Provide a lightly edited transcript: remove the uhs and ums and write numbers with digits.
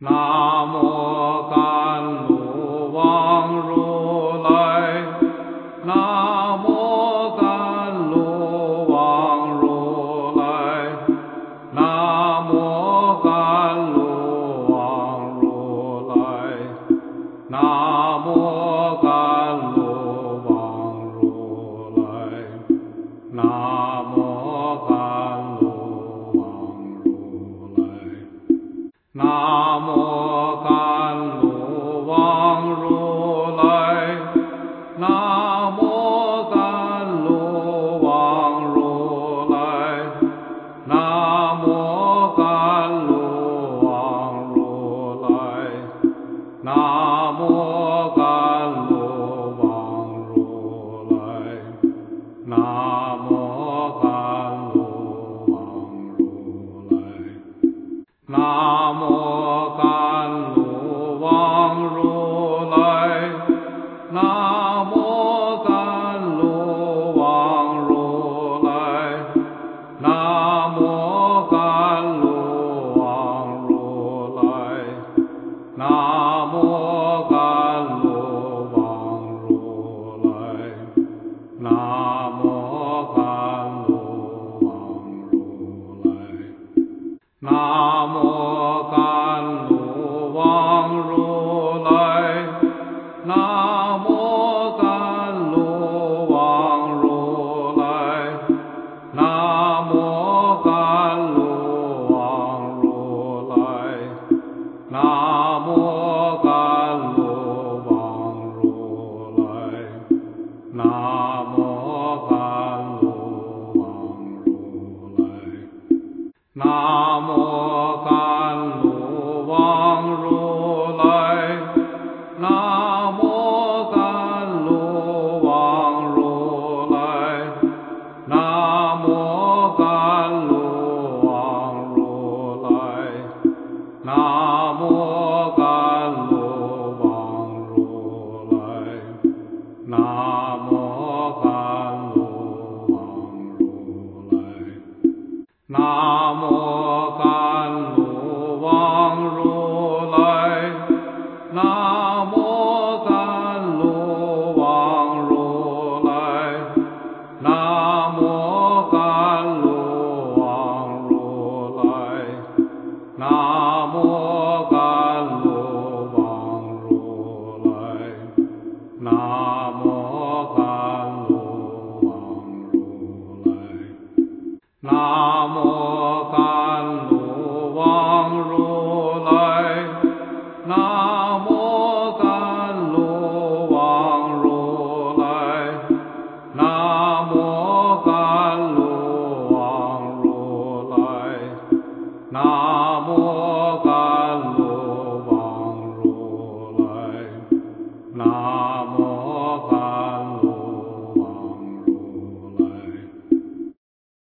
南无甘露王如来，南无甘露王如来，南无甘露王如来，南无甘露王如来，南无甘露王如来。南无甘露王如来，南无甘露王如来，南无甘露王如来，南无甘露王如来，南无甘露王如来。南无甘露王如来，南无甘露王如来，南无甘露王如来，南无甘露王如来，南无甘露王如来。南无甘露王如来，南无甘露王如来，南无甘露王如来，南无甘露王如来，南无甘露王如来。南无甘露王如来，南无甘露王如来，南无甘露王如来，南无甘露王如来，南无甘露王如来。南无甘露王如来，南无甘露王如来，南无甘露王如来，南无甘露王如来，南无甘露王如来。南无甘露王如来，南无甘露王如来，南无甘露王如来，南无甘露王如来，南